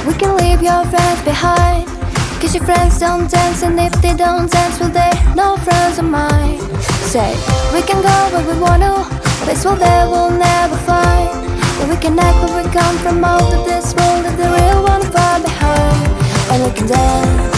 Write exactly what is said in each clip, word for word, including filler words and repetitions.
we can leave your friends behind, cause your friends don't dance, and if they don't dance, well they're no friends of mine. Say, we can go where we wanna, a place where they will never find, where we can act where we come from, out of this world, if the real one far behind. And we can dance.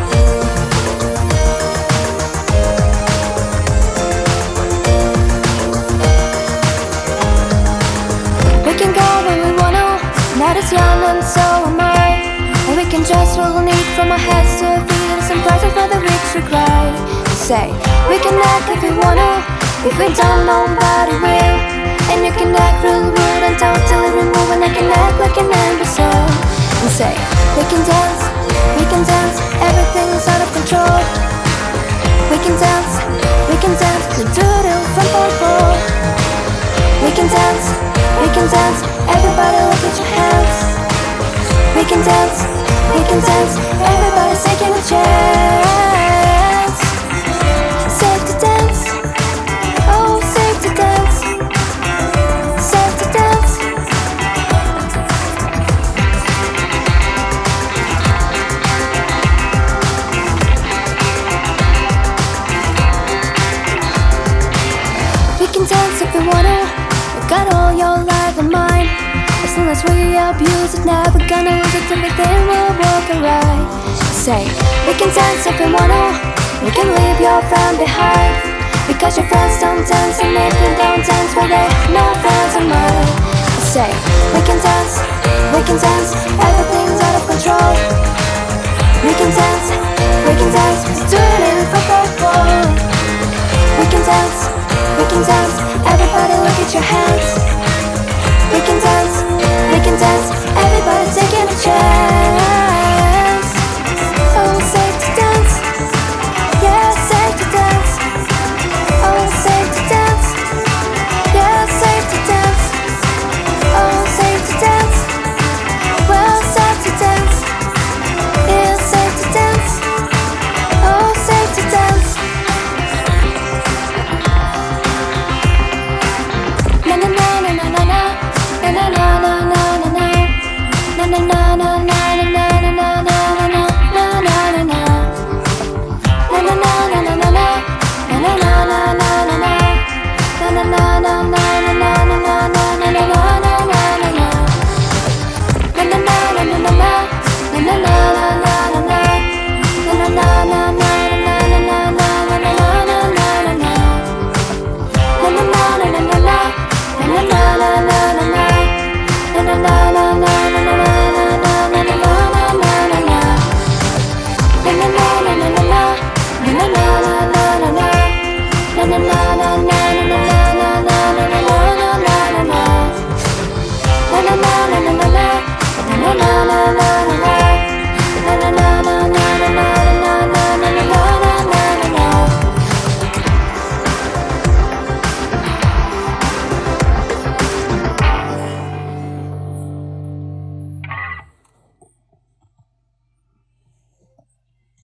We can go where we wanna, not as young and so am I. And we can just roll need from our heads to our feet, and some prizes for the rich to cry. Say, we can act if we wanna, if we don't, nobody will. And you can act real rude and totally remove, and I can act like an imbecile. And say, we can dance, we can dance, everything's out of control. We can dance, we can dance, we do it from pole pole. We can dance, we can dance, everybody look at your hands. We can dance, we can dance, everybody's taking a chance. Safe to dance, oh safe to dance, safe to dance. We can dance if we wanna, we've got all your life and mine. As long as we abuse it, never gonna lose it, everything will work alright. Say, we can dance if we wanna, we can leave your friend behind, because your friends don't dance, and if they don't dance, well they're no friends of mine. Say, we can dance, we can dance, everything's out of control. We can dance, we can dance, doing it for purple. We can dance, we can dance, everybody look at your hands.